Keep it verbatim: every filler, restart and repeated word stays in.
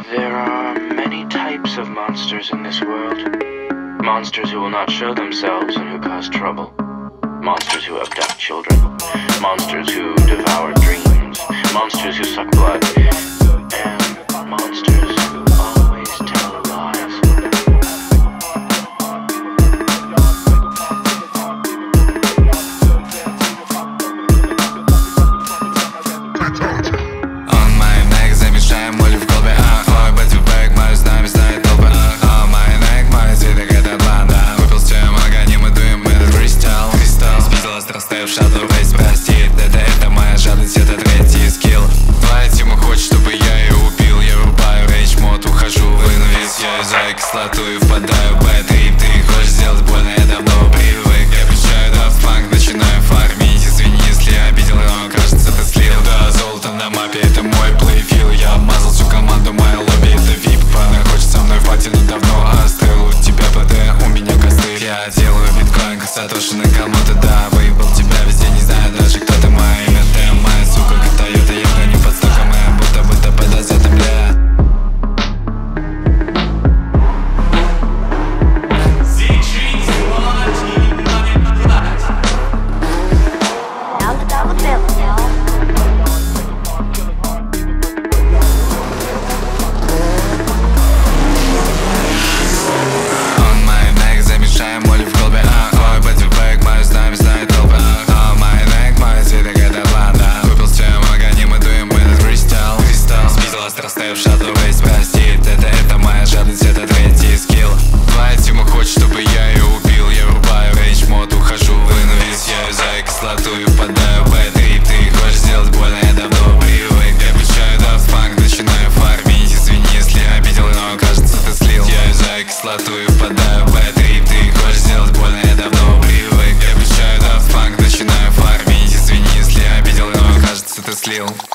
There are many types of monsters in this world. Monsters who will not show themselves and who cause trouble. Monsters who abduct children. Monsters who devour dreams. Monsters who suck blood. And monsters who always tell lies. Он my neck, замешаем моли в колбе. Ой, бэтибэк, мою знамя знает толпы. On my neck, мой цветок это бланда. Выпил с чаем огонь, мы дуем этот кристалл. Спиздил остростаю в шаду, весь простит. Это, это моя жадность, это третий скилл. Твоя тема хочет, чтобы я ее убил. Я рубаю рейдж мод, ухожу в инвиз. Я юзаю кислоту и впадаю в бэт-трип. Ты хочешь сделать больно, я давно привык. Я включаю Daft Punk, начинаю фармить. Извини, если я обидел, но кажется, ты слил. Да, золото на мапе, это мой плейфил. Я обмазал всю команду, моя лобби, это вип. Она хочет со мной в пати, но давно остыл. У тебя ПД, у меня костыль. Я делаю биткоин, как Сатоши на кому-то, да. Выебал тебя везде, не знаю даже, кто ты. Моя имя, ты моя сука, как Тойота. Я гоню под стоком, моя будто бы ТП до затемля. Растаю в шаду, весь простит. Это, это моя жадность, это третий скилл. Твоя тема хочет, чтобы я ее убил. Я рубаю рейдж мод, ухожу в инвиз. Я юзаю кислоту и впадаю в бэт-трип. Ты хочешь сделать больно, я давно привык. Я включаю Daft Punk, начинаю фармить. Извини, если я обидел, но кажется, ты слил. Я юзаю кислоту и впадаю в бэт-трип. Ты хочешь сделать больно, я давно привык. Я включаю Daft Punk, начинаю фармить. Извини, если я обидел, но кажется, ты слил.